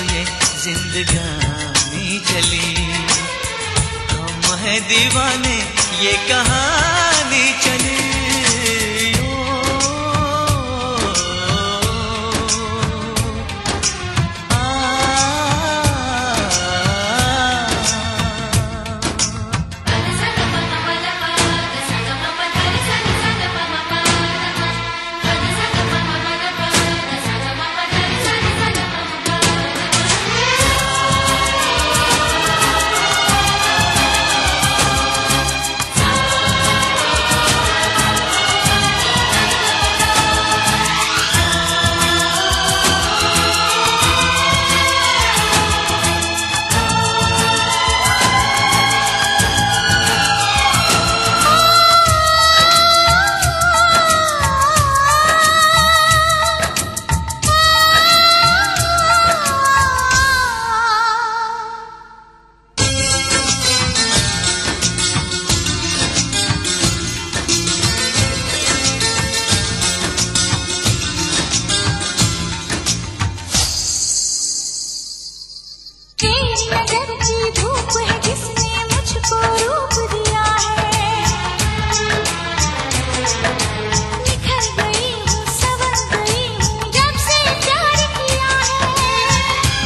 ये जिंदगानी चली। हम हैं दीवाने ये कहानी चली। नजर की धूप है जिसने मुझको रूप दिया है। निखर गई हूँ संवर गई हूँ जब से प्यार किया है।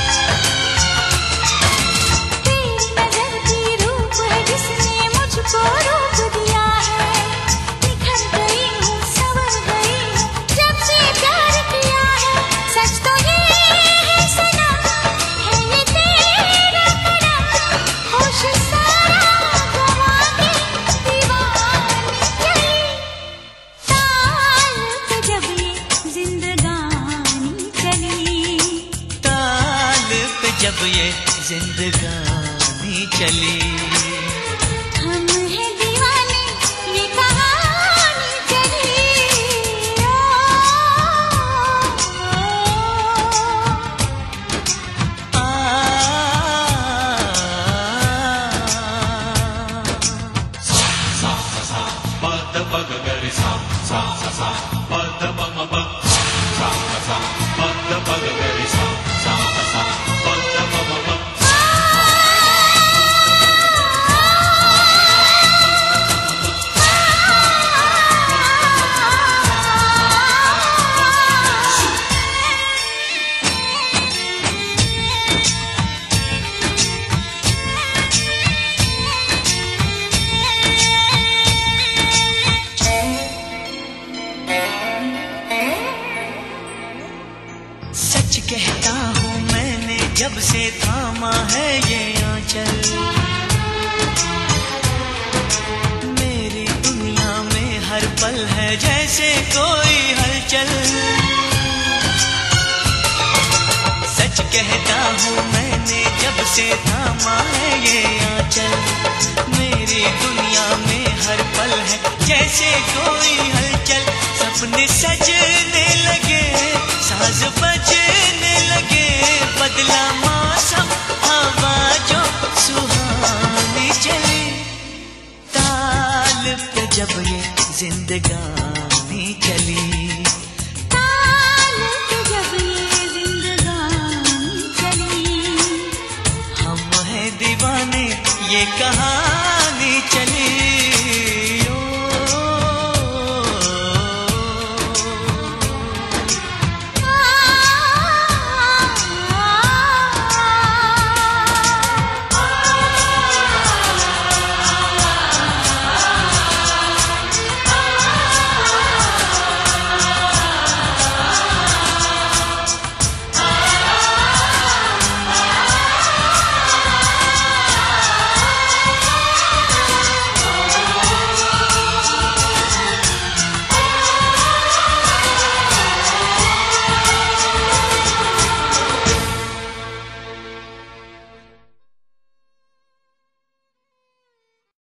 तेरी नजर की धूप है जिसने मुझको रूप दिया है। निखर गई हूँ संवर गई हूँ जब से प्यार किया है। सच तो ये है सनम है ये तेरा होश सारा गवा के दीवानी चली। ताल पे जब ये जिंदगानी चली। ताल पे जब ये जिंदगानी चली। हम हैं दीवाने ये कहानी चली। सच कहता हूँ मैंने जब से थामा है ये आंचल। मेरी दुनिया में हर पल है जैसे कोई हलचल। सच कहता हूँ मैंने जब से थामा है ये आंचल। मेरी दुनिया में हर पल है जैसे कोई हलचल। सपने सजने लगे साज बजने लगे बदला मौसम हवा जो सुहानी चली। ताल पे जब ये जिंदगानी चली। ताल पे जब ये जिंदगानी चली। हम हैं दीवाने ये कहानी